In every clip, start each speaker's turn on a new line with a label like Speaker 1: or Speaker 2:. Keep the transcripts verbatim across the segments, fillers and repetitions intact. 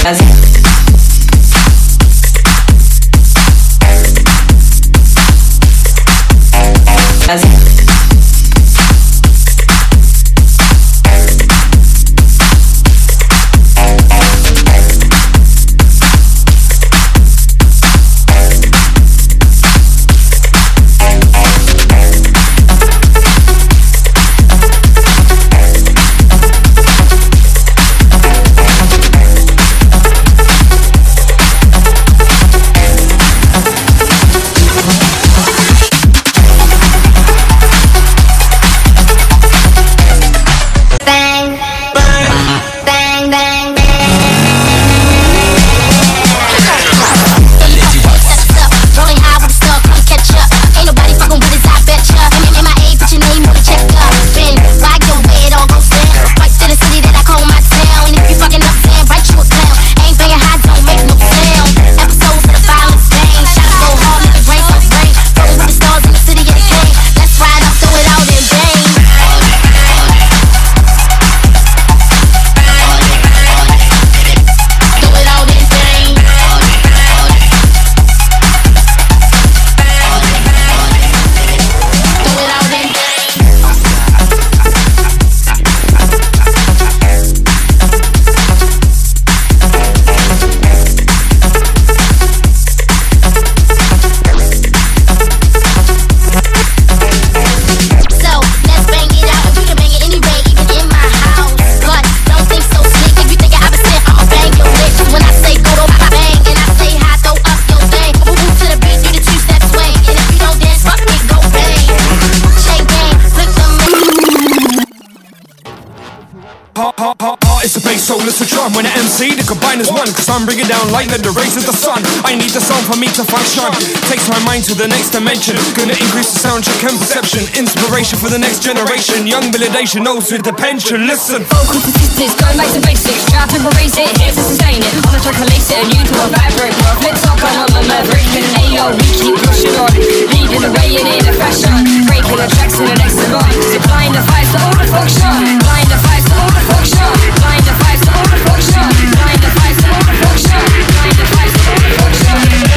Speaker 1: It's a drum when an M C, the combine is one. Cause I'm bringing down light like the rays of the sun. I need the sound for me to function. Takes my mind to the next dimension. Gonna increase the sound check and perception. Inspiration for the next generation. Young validation knows with the pension. Listen.
Speaker 2: Vocal persistence, going back to basics. Try to embrace it, here to sustain it. On the track, release it, and you to a vibrate. Flip top, I'm on the maverick. Ayo, we keep pushing on. Leading the way in a fashion. Breaking the tracks to the next divine. Supplying the vibes to all the function. Blind the vibes to all the function. Blind the vibes to all the function. Blind the vibes to all the function. Blind the vibes to all the function.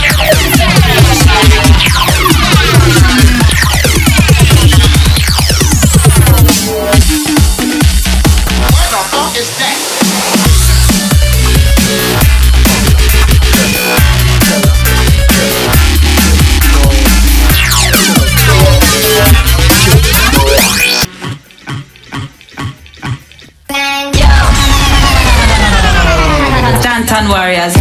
Speaker 3: What the fuck is that?
Speaker 4: Downtown Warriors.